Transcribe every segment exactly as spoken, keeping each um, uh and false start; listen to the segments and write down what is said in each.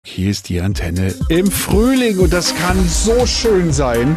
Hier ist die Antenne im Frühling und das kann so schön sein.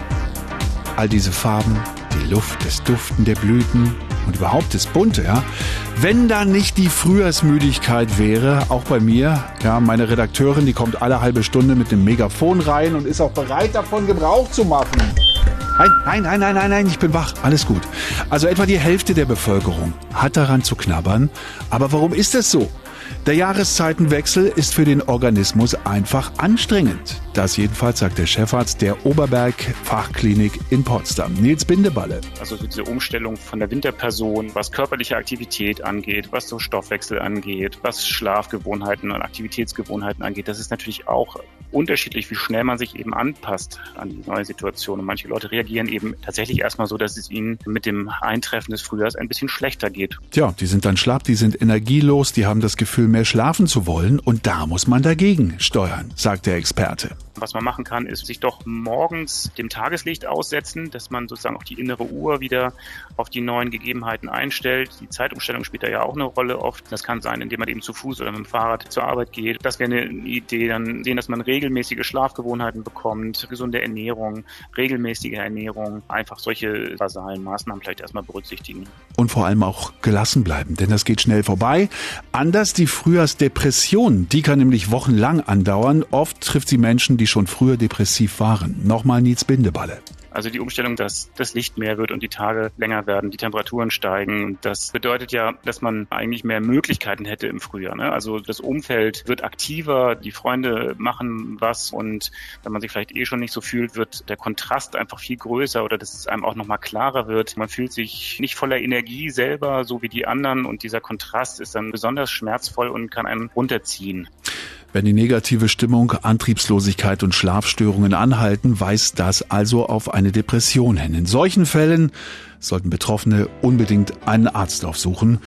All diese Farben, die Luft, das Duften der Blüten und überhaupt das Bunte, ja. Wenn da nicht die Frühjahrsmüdigkeit wäre, auch bei mir, ja, meine Redakteurin, die kommt alle halbe Stunde mit dem Megafon rein und ist auch bereit, davon Gebrauch zu machen. Nein, nein, nein, nein, nein, nein, ich bin wach, alles gut. Also etwa die Hälfte der Bevölkerung hat daran zu knabbern. Aber warum ist das so? Der Jahreszeitenwechsel ist für den Organismus einfach anstrengend. Das jedenfalls sagt der Chefarzt der Oberberg-Fachklinik in Potsdam, Nils Bindeballe. Also diese Umstellung von der Winterperson, was körperliche Aktivität angeht, was so Stoffwechsel angeht, was Schlafgewohnheiten und Aktivitätsgewohnheiten angeht, das ist natürlich auch unterschiedlich, wie schnell man sich eben anpasst an die neue Situation. Und manche Leute reagieren eben tatsächlich erstmal so, dass es ihnen mit dem Eintreffen des Frühjahrs ein bisschen schlechter geht. Tja, die sind dann schlapp, die sind energielos, die haben das Gefühl, mehr schlafen zu wollen. Und da muss man dagegen steuern, sagt der Experte. Was man machen kann, ist sich doch morgens dem Tageslicht aussetzen, dass man sozusagen auch die innere Uhr wieder auf die neuen Gegebenheiten einstellt. Die Zeitumstellung spielt da ja auch eine Rolle oft. Das kann sein, indem man eben zu Fuß oder mit dem Fahrrad zur Arbeit geht. Das wäre eine Idee. Dann sehen, dass man regelmäßige Schlafgewohnheiten bekommt, gesunde Ernährung, regelmäßige Ernährung. Einfach solche basalen Maßnahmen vielleicht erstmal berücksichtigen. Und vor allem auch gelassen bleiben, denn das geht schnell vorbei. Anders die Frühjahrsdepression, die kann nämlich wochenlang andauern. Oft trifft sie Menschen, die schon früher depressiv waren. Nochmal Nils Bindeballe. Also die Umstellung, dass das Licht mehr wird und die Tage länger werden, die Temperaturen steigen. Das bedeutet ja, dass man eigentlich mehr Möglichkeiten hätte im Frühjahr, ne? Also das Umfeld wird aktiver, die Freunde machen was und wenn man sich vielleicht eh schon nicht so fühlt, wird der Kontrast einfach viel größer oder dass es einem auch nochmal klarer wird. Man fühlt sich nicht voller Energie selber, so wie die anderen und dieser Kontrast ist dann besonders schmerzvoll und kann einen runterziehen. Wenn die negative Stimmung, Antriebslosigkeit und Schlafstörungen anhalten, weist das also auf eine Depression hin. In solchen Fällen sollten Betroffene unbedingt einen Arzt aufsuchen.